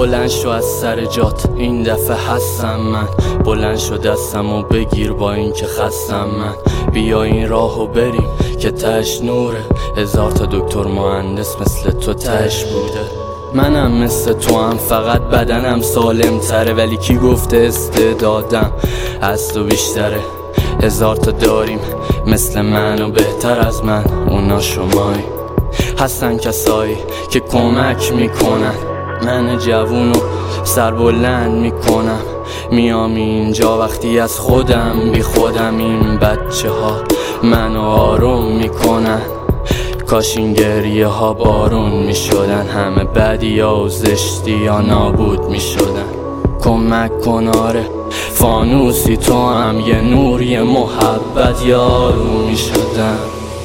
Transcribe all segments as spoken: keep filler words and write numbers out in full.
بلند شو از سر جات، این دفعه هستم من. بلند شو دستمو بگیر با این که خستم من. بیا این راهو بریم که تهش نوره، هزار تا دکتر مهندس مثل تو تهش بوده. منم مثل تو هم، فقط بدنم سالم تره، ولی کی گفته استعدادم از تو بیشتره؟ هزار تا داریم مثل من و بهتر از من، اونا شمایی. هستن کسایی که کمک میکنن، من جوونو سربلند میکنم. میام اینجا وقتی از خودم بی خودم، این بچه ها منو آروم میکنن. کاش این گریه ها بارون میشدن، همه بدی ها و زشتی ها نابود میشدن. کمک کن آره فانوسی، تو هم یه نوری محبت یارو میشدن.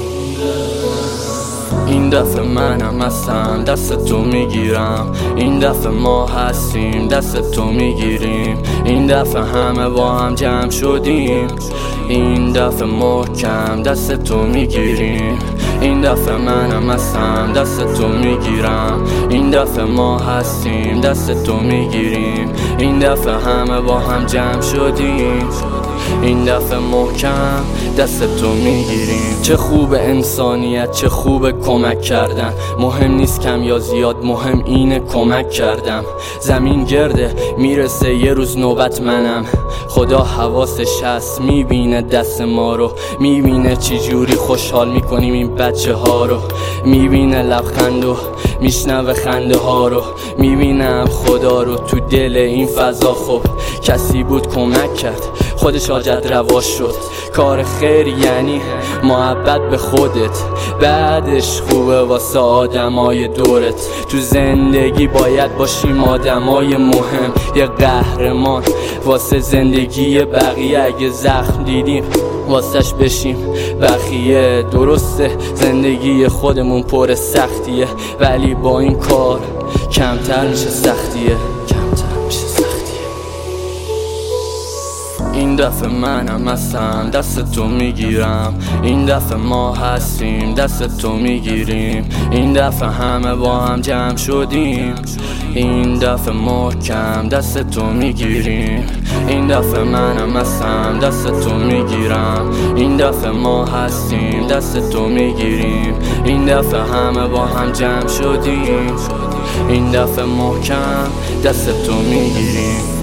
این دفعه منم هستم دست تو میگیرم، این دفعه ما هستیم دست تو میگیریم. این دفعه همه با هم جمع شدیم، این دفعه محکم دست تو میگیریم. این دفعه منم هستم دست تو میگیرم، این دفعه ما هستیم دست تو میگیریم. این دفعه همه با هم جمع شدیم، این دفعه محکم دست تو میگیریم. چه خوب انسانیت، چه خوب کمک کردن. مهم نیست کم یا زیاد، مهم اینه کمک کردم. زمین گرده میرسه یه روز نوبت منم. خدا حواسش هست، میبینه دست ما رو، میبینه چی جوری خوشحال میکنیم این بچه ها رو. میبینه لبخند و میشنوه خنده ها رو، میبینم خدا رو تو دل این فضا. خب کسی بود کمک کرد، خودش حاجت روا شد. کار خیر یعنی محبت به خودت، بعدش خوبه واسه آدمای دورت. تو زندگی باید باشیم آدمای مهم، یه قهرمان واسه زندگی بقیه. اگه زخم دیدیم واسش بشیم بخیه. درسته زندگی خودمون پر سختیه، ولی با این کار کمتر میشه سختیه، کمتر میشه سختیه. این دفعه منم هستم دست تو میگیرم، این دفعه ما هستیم دست تو میگیریم. این دفعه همه با هم جمع شدیم، این دفعه محکم دست تو میگیریم. این دفعه منم هستم دست تو میگیرم، این دفعه ما هستیم دست تو میگیریم. این دفعه همه با هم جمع شدیم، این دفعه محکم دست تو میگیریم.